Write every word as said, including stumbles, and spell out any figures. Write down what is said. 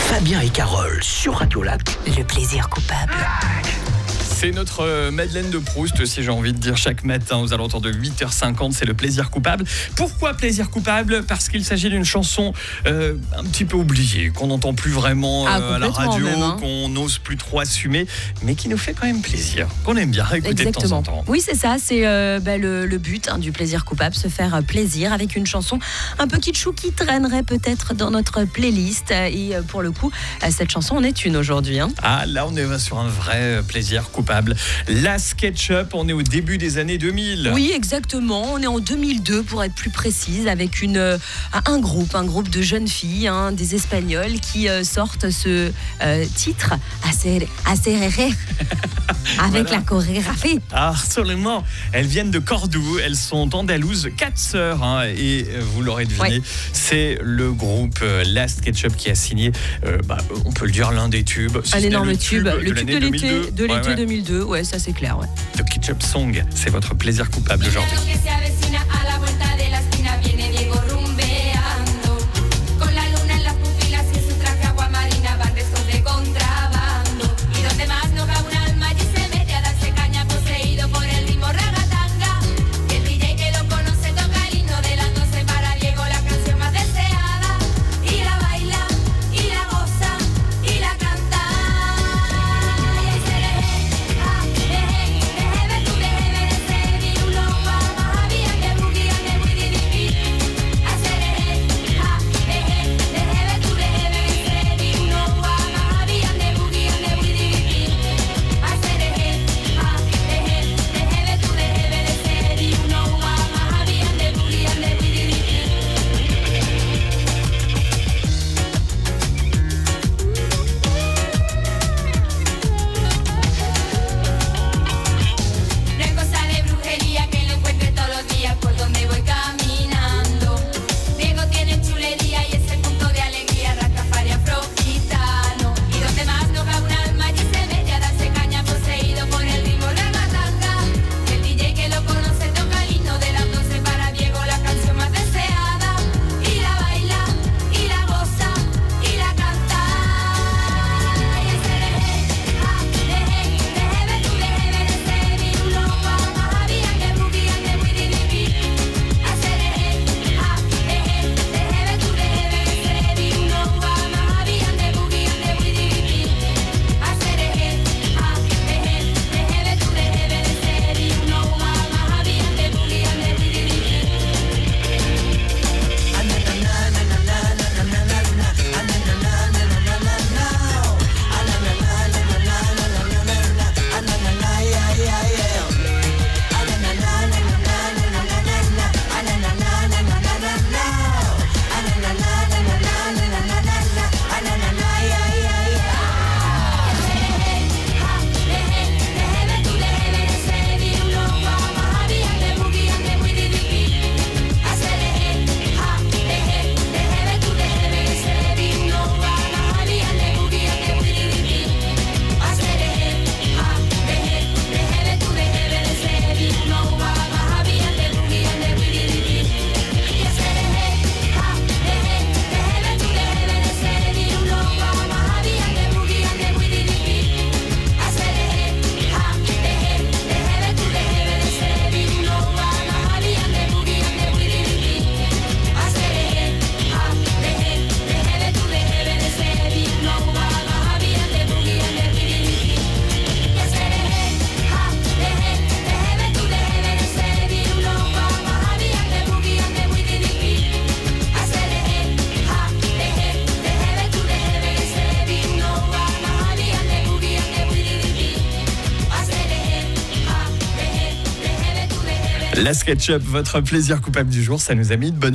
Fabien et Carole sur Radio Lac. Le plaisir coupable. C'est notre Madeleine de Proust, si j'ai envie de dire, chaque matin aux alentours de huit heures cinquante, c'est le plaisir coupable. Pourquoi plaisir coupable ? Parce qu'il s'agit d'une chanson euh, un petit peu oubliée, qu'on n'entend plus vraiment euh, ah, à la radio, même, hein. qu'on n'ose plus trop assumer, mais qui nous fait quand même plaisir, qu'on aime bien écouter de temps en temps. Oui, c'est ça, c'est euh, bah, le, le but hein, du plaisir coupable, se faire plaisir avec une chanson un peu kitschou qui traînerait peut-être dans notre playlist. Et euh, pour le coup, cette chanson en est une aujourd'hui. Hein. Ah, là, on est sur un vrai plaisir coupable. La SketchUp, on est au début des années deux mille. Oui, exactement. On est en deux mille deux pour être plus précise, avec une, un groupe, un groupe de jeunes filles, hein, des Espagnols, qui euh, sortent ce euh, titre assez, assez rare, avec voilà. la chorégraphie. Ah, absolument. Elles viennent de Cordoue, elles sont andalouses, quatre sœurs, hein, et vous l'aurez deviné, ouais. C'est le groupe euh, La SketchUp qui a signé, euh, bah, on peut le dire, l'un des tubes. Un énorme tube, tube, le de tube de l'été, de l'été ouais, ouais. deux mille deux, ouais, ça c'est clair. Ouais. The Ketchup Song, c'est votre plaisir coupable aujourd'hui. La SketchUp, votre plaisir coupable du jour, ça nous a mis de bonne